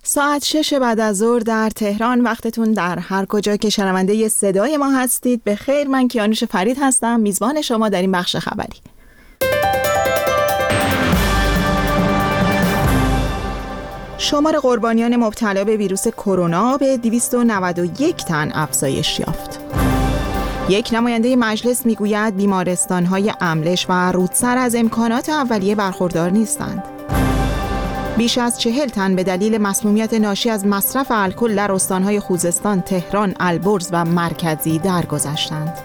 ساعت 6 بعد از ظهر در تهران، وقتتون در هر کجا که شنونده صدای ما هستید به خیر. من کیانوش فرید هستم، میزبان شما در این بخش خبری. شمار قربانیان مبتلا به ویروس کرونا به 291 تن افزایش یافت. یک نماینده مجلس میگوید بیمارستان‌های املش و رودسر از امکانات اولیه برخوردار نیستند. بیش از 40 تن به دلیل مسمومیت ناشی از مصرف الکل در استان‌های خوزستان، تهران، البرز و مرکزی درگذشتند.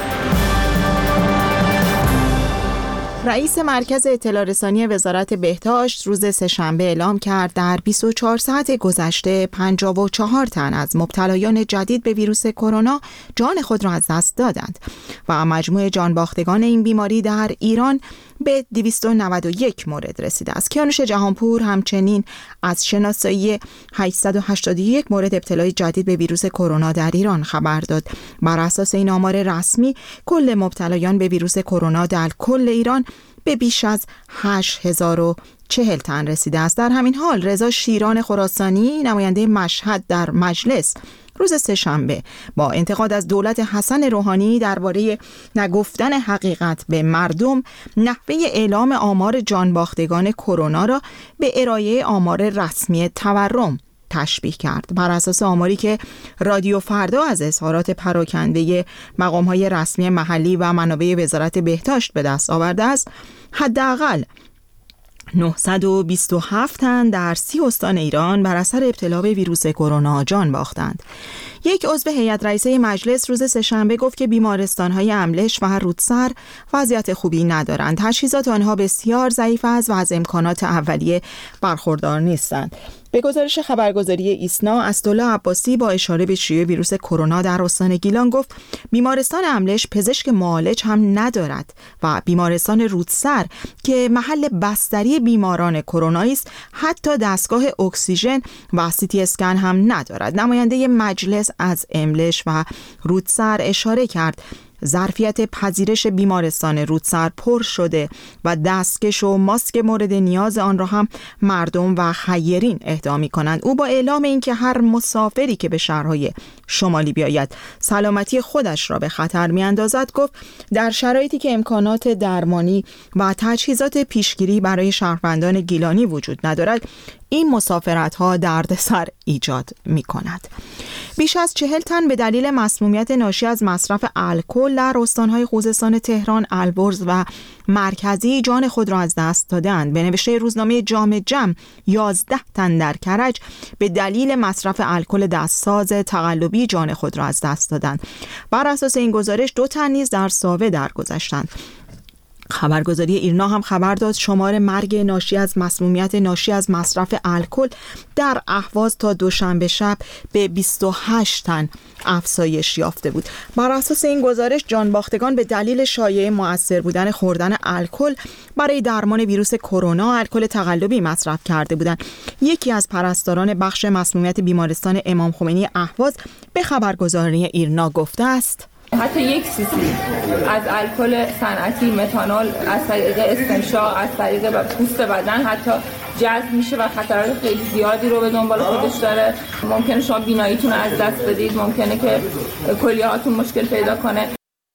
رئیس مرکز اطلاع رسانی وزارت بهداشت روز سه‌شنبه اعلام کرد در 24 ساعت گذشته 54 تن از مبتلایان جدید به ویروس کرونا جان خود را از دست دادند و مجموع جانباختگان این بیماری در ایران به 291 مورد رسیده است. کیانوش جهانپور همچنین از شناسایی 881 مورد ابتلای جدید به ویروس کرونا در ایران خبر داد. بر اساس این آمار رسمی، کل مبتلایان به ویروس کرونا در کل ایران به بیش از 8040 تن رسیده است. در همین حال رضا شیران خراسانی، نماینده مشهد در مجلس، روز سه‌شنبه با انتقاد از دولت حسن روحانی درباره نگفتن حقیقت به مردم، نحوه اعلام آمار جانباختگان کرونا را به ارائه آمار رسمی تورم تشبیه کرد. بر اساس آماری که رادیو فردا از اظهارات پراکنده مقام‌های رسمی محلی و منابع وزارت بهداشت به دست آورده است، حداقل 927 تن در 30 استان ایران بر اثر ابتلا به ویروس کرونا جان باختند. یک عضو هیئت رئیسه مجلس روز سه‌شنبه گفت که بیمارستان‌های املش و رودسر وضعیت خوبی ندارند. تجهیزات آنها بسیار ضعیف است و از امکانات اولیه برخوردار نیستند. به گزارش خبرگزاری ایسنا، اسدالله عباسی با اشاره به شیوع ویروس کرونا در استان گیلان گفت بیمارستان املش پزشک معالج هم ندارد و بیمارستان رودسر که محل بستری بیماران کرونایی است حتی دستگاه اکسیژن و سیتی اسکن هم ندارد. نماینده مجلس از املش و رودسر اشاره کرد ظرفیت پذیرش بیمارستان رودسر پر شده و دستکش و ماسک مورد نیاز آن را هم مردم و خیرین اهدا می‌کنند. او با اعلام اینکه هر مسافری که به شهرهای شمالی بیاید سلامتی خودش را به خطر می‌اندازد، گفت در شرایطی که امکانات درمانی و تجهیزات پیشگیری برای شهروندان گیلانی وجود ندارد، این مسافرت‌ها دردسر ایجاد می‌کند. بیش از 40 تن به دلیل مسمومیت ناشی از مصرف الکل در استان‌های خوزستان، تهران، البرز و مرکزی جان خود را از دست دادند. به نوشته روزنامه جامع جم، 11 تن در کرج به دلیل مصرف الکل دستساز تقلبی جان خود را از دست دادند. بر اساس این گزارش 2 تن نیز در ساوه درگذشتند. خبرگزاری ایرنا هم خبر داد شمار مرگ ناشی از مسمومیت ناشی از مصرف الکل در اهواز تا دوشنبه شب به 28 تن افزایش یافته بود. بر اساس این گزارش جانباختگان به دلیل شایعه مؤثر بودن خوردن الکل برای درمان ویروس کرونا الکل تقلبی مصرف کرده بودند. یکی از پرستاران بخش مسمومیت بیمارستان امام خمینی اهواز به خبرگزاری ایرنا گفته است: حتی 1 cc از الکل صنعتی، متانول، از طریق استنشاق، از طریق پوست بدن حتی جذب میشه و خطرات خیلی زیادی رو به دنبال خودش داره. ممکنه شما بیناییتون رو از دست بدید، ممکنه که کلیه‌هاتون مشکل پیدا کنه.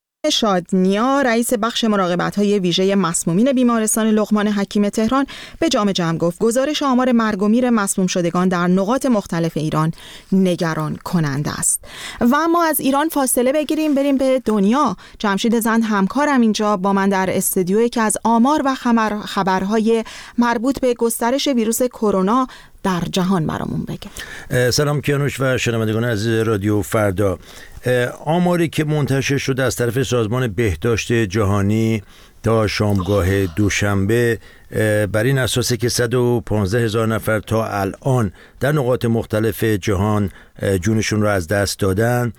شادنیا، رئیس بخش مراقبت‌های ویژه مسمومین بیمارستان لقمان حکیم تهران، به جامع جم گفت گزارش آمار مرگ و میر مسموم شدگان در نقاط مختلف ایران نگران کننده است. و ما از ایران فاصله بگیریم بریم به دنیا. جمشید زند همکارم اینجا با من در استودیوی که از آمار و خبرهای مربوط به گسترش ویروس کرونا در جهان برامون بگه. سلام کیانوش و شنوندگان از رادیو فردا. آماری که منتشر شده از طرف سازمان بهداشت جهانی تا شامگاه دوشنبه بر این اساسه که 115,000 نفر تا الان در نقاط مختلف جهان جونشون رو از دست دادن.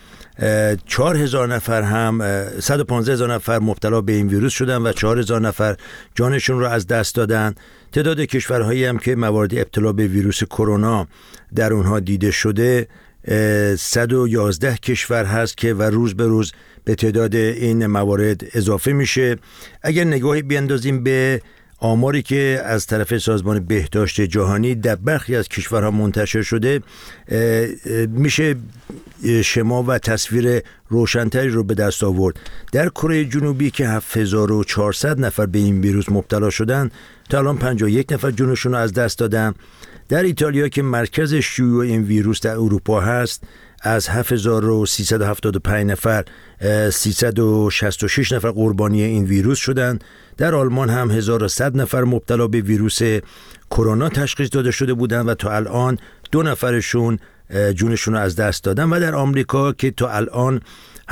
4,000 نفر هم 115,000 نفر مبتلا به این ویروس شدن و 4,000 نفر جانشون رو از دست دادن. تعداد کشورهایی هم که موارد ابتلا به ویروس کرونا در اونها دیده شده 111 کشور هست که و روز به روز به تعداد این موارد اضافه میشه. اگر نگاهی بیندازیم به آماری که از طرف سازمان بهداشت جهانی در برخی از کشورها منتشر شده میشه شما و تصویر روشنتری رو به دست آورد. در کره جنوبی که 7400 نفر به این ویروس مبتلا شدن، تا الان 51 نفر جونشون رو از دست دادن. در ایتالیا که مرکز شیوع این ویروس در اروپا هست، از 7375 نفر 366 نفر قربانی این ویروس شدن. در آلمان هم 1100 نفر مبتلا به ویروس کرونا تشخیص داده شده بودند و تا الان 2 نفرشون جونشون رو از دست دادن. و در آمریکا که تا الان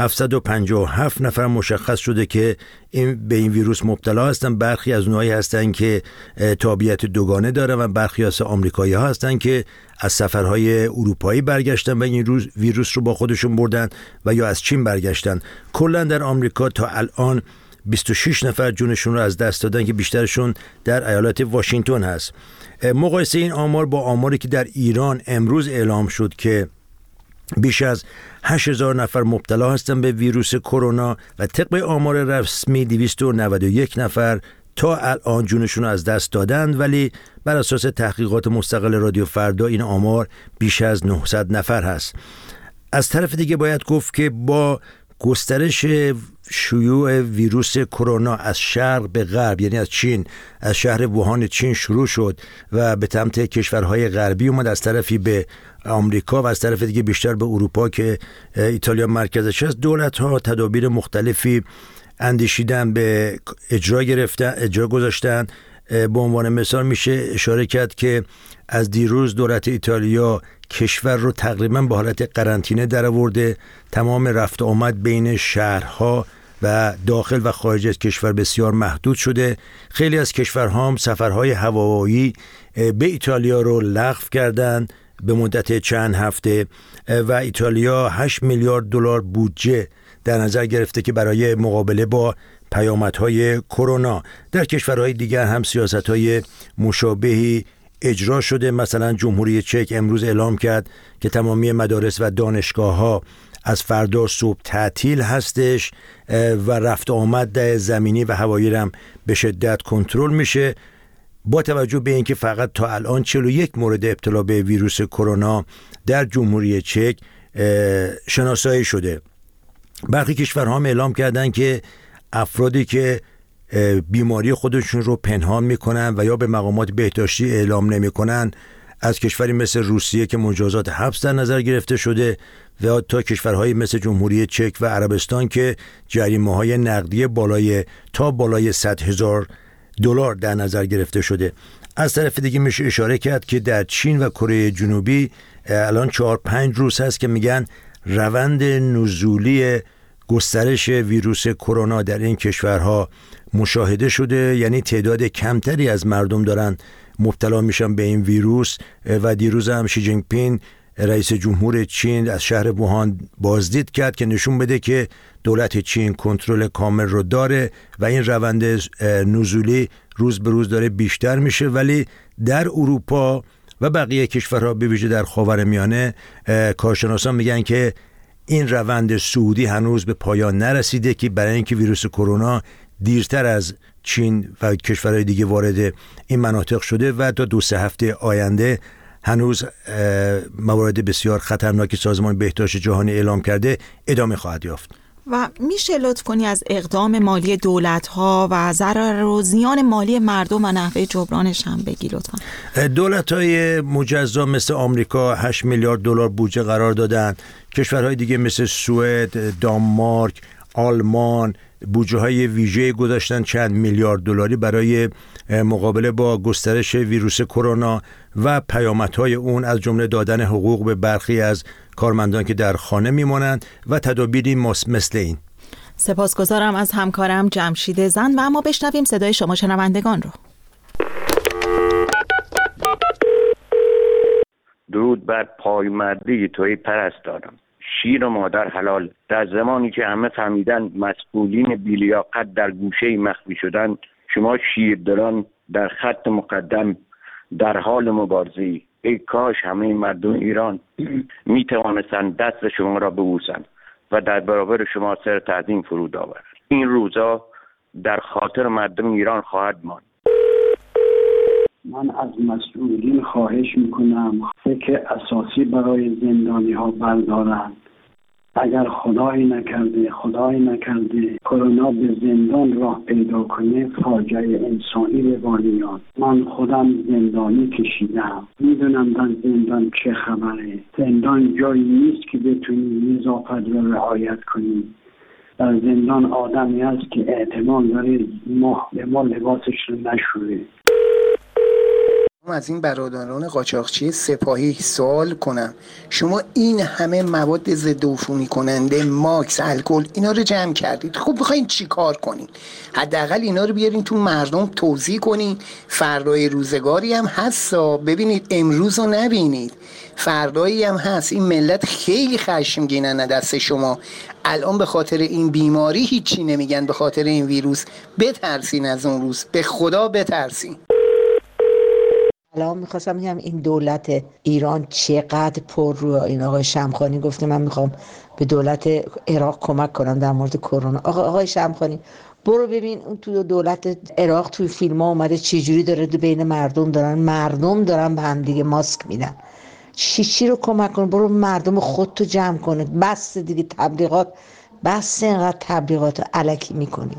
757 نفر مشخص شده که به این ویروس مبتلا هستن. برخی از اونهایی هستن که تابعیت دوگانه دارن و برخی از آمریکایی ها هستن که از سفرهای اروپایی برگشتن و این ویروس رو با خودشون بردن و یا از چین برگشتن. کلا در آمریکا تا الان 26 نفر جونشون رو از دست دادن که بیشترشون در ایالت واشنگتن هست. مقایسه این آمار با آماری که در ایران امروز اعلام شد که بیش از 8000 نفر مبتلا هستند به ویروس کرونا و طبق آمار رسمی 291 نفر تا الان جونشون رو از دست دادند، ولی بر اساس تحقیقات مستقل رادیو فردا این آمار بیش از 900 نفر هست. از طرف دیگه باید گفت که با گسترش شیوع ویروس کرونا از شرق به غرب، یعنی از چین، از شهر ووهان چین شروع شد و به سمت کشورهای غربی اومد، از طرفی به آمریکا و از طرف دیگه بیشتر به اروپا که ایتالیا مرکزش است. دولت‌ها تدابیر مختلفی اندیشیدن، به اجرا گذاشتن. به عنوان مثال میشه اشاره کرد که از دیروز دولت ایتالیا کشور رو تقریبا به حالت قرنطینه درآورده. تمام رفت و آمد بین شهرها و داخل و خارج از کشور بسیار محدود شده. خیلی از کشورها هم سفرهای هوایی به ایتالیا رو لغو کردند به مدت چند هفته و ایتالیا 8 میلیارد دلار بودجه در نظر گرفته که برای مقابله با پیامدهای کرونا. در کشورهای دیگر هم سیاستهای مشابهی اجرا شده. مثلا جمهوری چک امروز اعلام کرد که تمامی مدارس و دانشگاه‌ها از فردا صبح تعطیل هستش و رفت آمد در زمینی و هوایی هم به شدت کنترل میشه، با توجه به اینکه فقط تا الان 41 مورد ابتلا به ویروس کرونا در جمهوری چک شناسایی شده. برخی کشورها هم اعلام کردن که افرادی که بیماری خودشون رو پنهان میکنن و یا به مقامات بهداشتی اعلام نمیکنن، از کشوری مثل روسیه که مجازات حبس در نظر گرفته شده و تا کشورهای مثل جمهوری چک و عربستان که جریمه‌های نقدی بالای 100,000 دلار در نظر گرفته شده. از طرف دیگه میشه اشاره کرد که در چین و کره جنوبی الان 4-5 روز هست که میگن روند نزولی گسترش ویروس کرونا در این کشورها مشاهده شده، یعنی تعداد کمتری از مردم دارن مبتلا میشن به این ویروس. و دیروز هم شی جینگ پینگ رئیس جمهور چین از شهر ووهان بازدید کرد که نشون بده که دولت چین کنترل کامل رو داره و این روند نزولی روز به روز داره بیشتر میشه. ولی در اروپا و بقیه کشورها به ویژه در خاورمیانه کارشناسان میگن که این روند صعودی هنوز به پایان نرسیده، که برای اینکه ویروس کرونا دیرتر از چین و کشورهای دیگه وارد این مناطق شده و تا 2-3 هفته آینده هنوز موارد بسیار خطرناکی سازمان بهداشت جهانی اعلام کرده ادامه خواهد یافت. و میشه لطف کنی از اقدام مالی دولت‌ها و ضرر و زیان مالی مردم و نحوه جبرانش هم بگی لطفا؟ دولت‌های مجزا مثل آمریکا 8 میلیارد دلار بودجه قرار دادن. کشورهای دیگه مثل سوئد، دانمارک، آلمان بودجه‌های ویژه گذاشتن چند میلیارد دلاری برای مقابله با گسترش ویروس کرونا و پیامدهای اون، از جمله دادن حقوق به برخی از کارمندان که در خانه میمانند و تدابیری مثل این. سپاسگزارم از همکارم جمشید زند و اما بشنویم صدای شما شنوندگان رو. درود بر پایمردی توی پرستارم. شیر و مادر حلال. در زمانی که همه فهمیدن مسئولین بی‌لیاقت در گوشه مخفی شدن، شما شیردلان در خط مقدم در حال مبارزه. ای کاش همه مردم ایران می توانستند دست شما را ببوسند و در برابر شما سر تعظیم فرود آورند. این روزا در خاطر مردم ایران خواهد ماند. من از مسئولین خواهش میکنم فکر اساسی برای زندانی ها بردارند. اگر خدای نکرده کرونا به زندان راه پیدا کنه، فاجعه انسانی به بار میاد. من خودم زندانی کشیدم، میدونم در زندان چه خبره. زندان جایی نیست که بتونی نظافت رو رعایت کنی. در زندان آدمی هست که احتمال داره ماه به ماه لباسش رو نشوره. از این برادران قاچاقچی سپاهی سوال کنم، شما این همه مواد ضد عفونی کننده، ماکس، الکل، اینا رو جمع کردید، خب بخواین چی کار کنین؟ حداقل اینا رو بیارین تو مردم توزیع کنین. فردای روزگاری هم هست، ببینید امروز رو نبینید، فردایی هم هست. این ملت خیلی خشمگینن دست شما. الان به خاطر این بیماری هیچی نمیگن، به خاطر این ویروس. بترسین از اون روز، به خدا بترسین. الان میخواستم بگم این دولت ایران چقدر پر رو. این آقای شمخانی گفته من میخوام به دولت عراق کمک کنم در مورد کرونا. آقای شمخانی برو ببین اون تو دولت عراق توی فیلم ها اومده چجوری داره بین مردم دارن به هم دیگه ماسک میدن. چی رو کمک کن؟ برو مردم خودتو جمع کنه. بس دیگه تبلیغات، بس اینقدر تبلیغات الکی میکنی.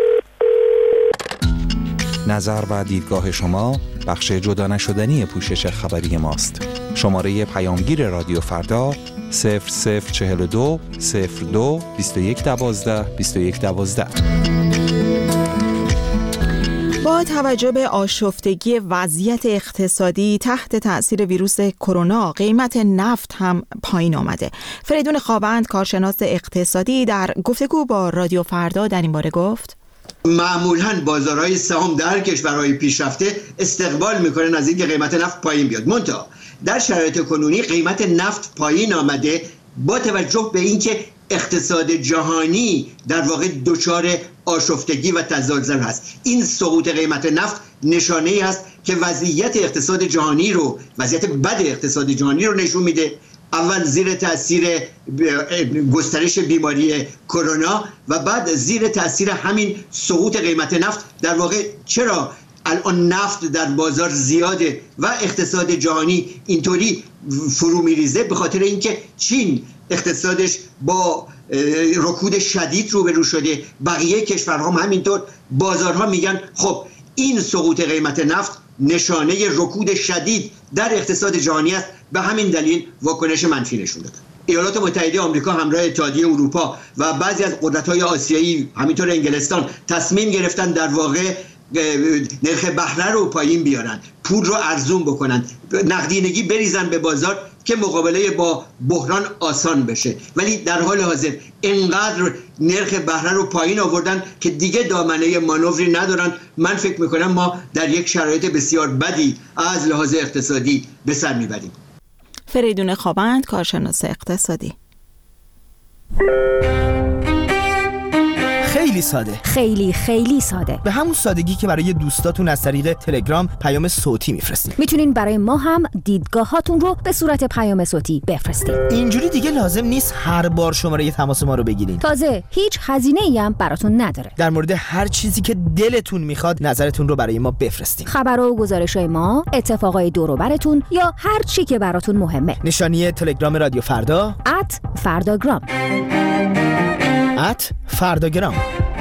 نظر و دیدگاه شما بخش جدا نشدنی پوشش خبری ماست. شماره پیامگیر رادیو فردا 0042 02 2112 2112. با توجه به آشفتگی وضعیت اقتصادی تحت تأثیر ویروس کرونا، قیمت نفت هم پایین آمده. فریدون خوابند، کارشناس اقتصادی، در گفتگو با رادیو فردا در این باره گفت: معمولاً بازارهای سهام در کشورهای پیشرفته استقبال میکنن از اینکه قیمت نفت پایین بیاد. منتها در شرایط کنونی قیمت نفت پایین آمده با توجه به اینکه اقتصاد جهانی در واقع دچار آشفتگی و تزلزل هست. این سقوط قیمت نفت نشانه ای است که وضعیت اقتصاد جهانی رو، وضعیت بد اقتصاد جهانی رو نشون میده. اول زیر تاثیر گسترش بیماری کرونا و بعد زیر تاثیر همین سقوط قیمت نفت. در واقع چرا الان نفت در بازار زیاده و اقتصاد جهانی اینطوری فرو میریزه؟ به خاطر اینکه چین اقتصادش با رکود شدید روبرو شده، بقیه کشورها هم همینطور. بازارها میگن خب این سقوط قیمت نفت نشانه رکود شدید در اقتصاد جهانی است، به همین دلیل واکنش منفی نشون دادن. ایالات متحده آمریکا همراه اتحادیه اروپا و بعضی از قدرت‌های آسیایی همینطور انگلستان تصمیم گرفتن در واقع نرخ بهره رو پایین بیارن، پول رو ارزون بکنن، نقدینگی بریزن به بازار که مقابله با بحران آسان بشه. ولی در حال حاضر اینقدر نرخ بهره رو پایین آوردن که دیگه دامنه مانوری ندارن. من فکر میکنم ما در یک شرایط بسیار بدی از لحاظ اقتصادی به سر میبریم. فریدون خوابند، کارشناس اقتصادی. خیلی ساده، خیلی ساده، به همون سادگی که برای دوستاتون از طریق تلگرام پیام صوتی میفرستین. میتونین برای ما هم دیدگاهاتون رو به صورت پیام صوتی بفرستین. اینجوری دیگه لازم نیست هر بار شماره تماس ما رو بگیرین. تازه هیچ هزینه‌ای هم براتون نداره. در مورد هر چیزی که دلتون میخواد نظرتون رو برای ما بفرستین. خبرها و گزارش‌های ما، اتفاقای دور و براتون یا هر چی که براتون مهمه. نشانی تلگرام رادیو فردا @فرداگرام. فرداگرام.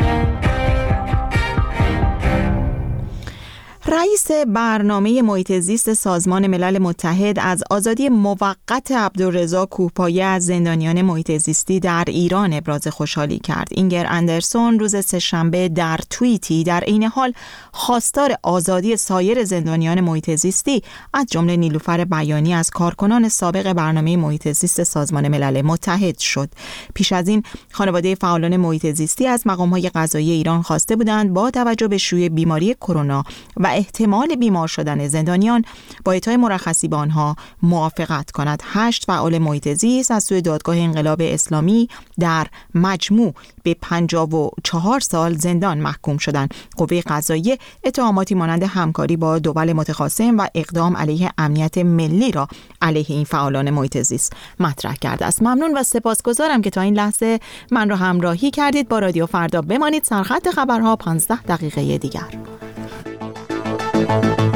رئیس برنامه محیط زیست سازمان ملل متحد از آزادی موقت عبدالرضا کوهپایه از زندانیان محیط زیستی در ایران ابراز خوشحالی کرد. اینگر اندرسون روز سه‌شنبه در توییتی در عین حال خواستار آزادی سایر زندانیان محیط زیستی از جمله نیلوفر بیانی از کارکنان سابق برنامه محیط زیست سازمان ملل متحد شد. پیش از این خانواده فعالان محیط زیستی از مقام‌های قضایی ایران خواسته بودند با توجه به شیوع بیماری کرونا و احتمال بیمار شدن زندانیان با اعطای مرخصی به آنها موافقت کند. 8 فعال محیط زیست از سوی دادگاه انقلاب اسلامی در مجموع به 54 سال زندان محکوم شدند. قوه قضاییه اتهاماتی مانند همکاری با دول متخاصم و اقدام علیه امنیت ملی را علیه این فعالان محیط زیست مطرح کرده است. ممنون و سپاسگزارم که تا این لحظه من را همراهی کردید. با رادیو فردا بمانید. سرخط خبرها 15 دقیقه دیگر.